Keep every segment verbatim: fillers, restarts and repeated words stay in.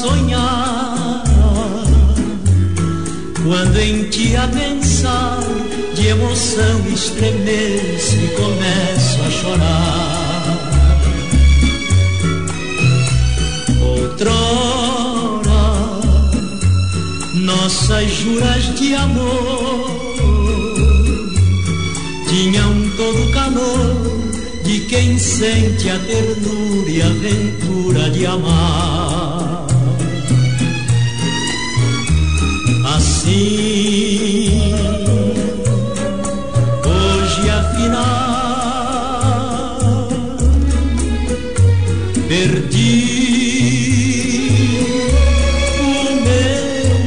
sonhar, quando em ti a pensar, de emoção estremeço e começo a chorar. Outrora, nossas juras de amor tinham todo o calor de quem sente a ternura e a aventura de amar. Assim, hoje afinal, perdi o meu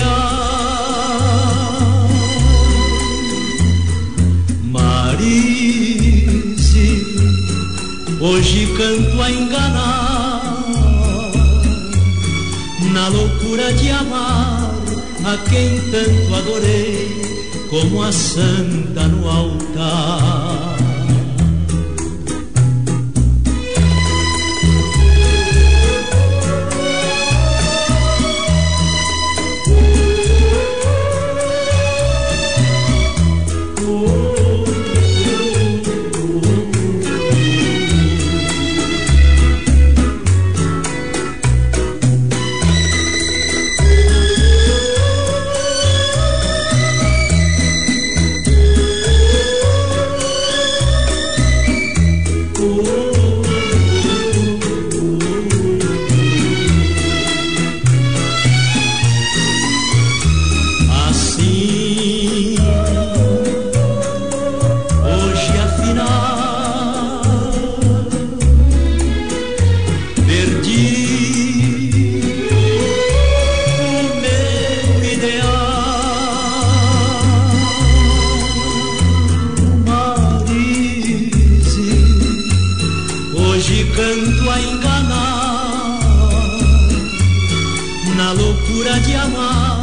ideal. Marise, hoje canto a enganar, na loucura de amar a quem tanto adorei, como a santa no altar.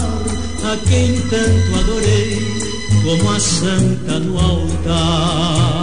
Quem tanto adorei, como a santa no altar.